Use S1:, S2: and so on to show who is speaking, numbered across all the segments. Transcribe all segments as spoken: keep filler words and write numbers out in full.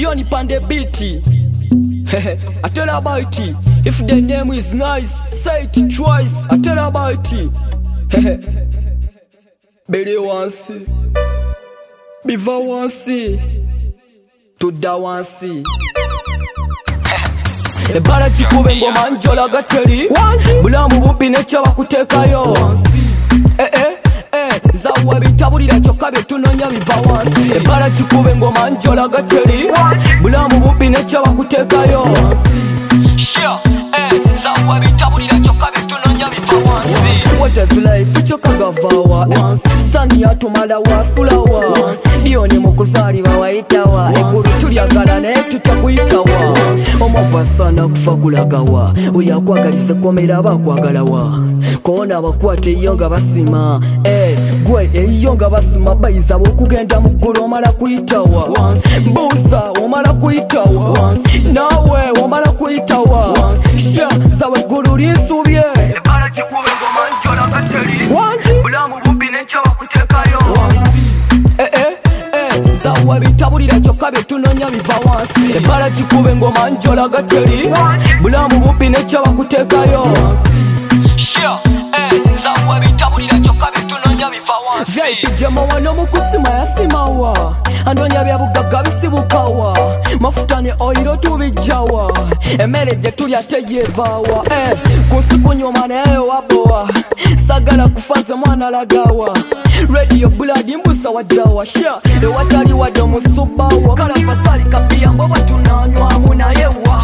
S1: Dion Pande Beatty. I tell about it. If the name is nice, say it twice. I tell about it. Bede wansi, Biva wansi, Tuda wansi. Ebala chikube ngoma njola gateri. Bulamu bubi necha bakutekayo. Eh eh eh, zawa bitabulira kyokka byetunonya biva wansi. Ebala chikube ngoma njola gateri. Bulamu bubi necha bakutekayo. Sure, eh, zawa bitabulira kyokka byetunonya biva wansi. What is life? Choka gavawa. Stani yatumala wasulawa. Dioni mukuzali bawaitawa. Ekuru tulyagala naye tutakuyitawa. Omova sana kufa kulagawa. Oyakwagalise komera bakwagalawa. Koona abakwate iyo nga basima. Eh, gwe iyo nga basima bayiza bokugenda mu ggulu omala kuyitawa. Mbuuza omala kuyitawa. Nawe omala kuyitawa. Sha sawa eggulu linsubye. Ebala kikube ngoma njola gateri. Bulamu bubi necha bakutekayo. Eh eh eh, zawa bitabulira kyokka byetunonya biva wansi. Ebala kikube ngoma njola gateri. Bulamu bubi necha bakutekayo. Sure, eh, zawa bitabulira kyokka byetunonya biva wansi. V I P jama wano mukusima yasimawa. Anonya bya bugagga bisibukawa. Mafuta ne oil tubijawa. Emere je tulya teyevawa. Eh, kunsiku nyoma nayo wabowa. Sagala kufanze mwana lagawa. Radio blood mbusa wadawa. Sha ewatali wado musubawa. Kala fasali kapia mboba tunanywa munayewa.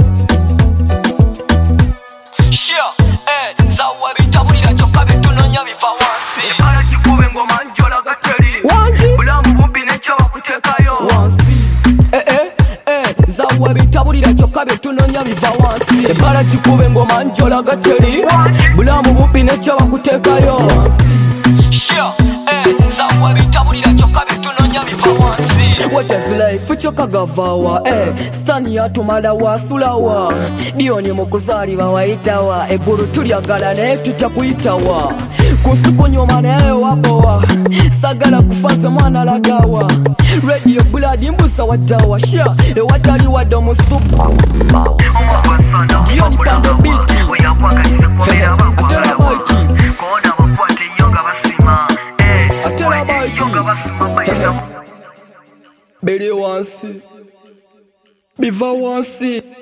S1: Sha eh, zawa bitabulira kyokka byetunonya biva wansi. Ebala kikube ngoma njola gateri. Bulamu bubi necha bakutekayo. Eh eh eh, zawa bitabulira kyokka byetunonya biva wansi. Ebala kikube ngoma njola gateri. Bulamu bubi necha bakutekayo. Sure, eh, zawa bitabulira kyokka byetunonya biva wansi. What is life? Choka gavawa. Eh, stani yatumala wasulawa. Dioni mukuzali bawaitawa. Eguru tulyagala naye tutakuyitawa. Kunsiku nyoma naye wabowa. Sagala kufanze mwana lagawa. Radio blood mbusa wadawa. Sha ewatali wado musuba. Dion Pande Beatty. Atela baiti. Koona bakwate iyo nga basima. Eh, atela baiti. Bede wansi, Biva wansi.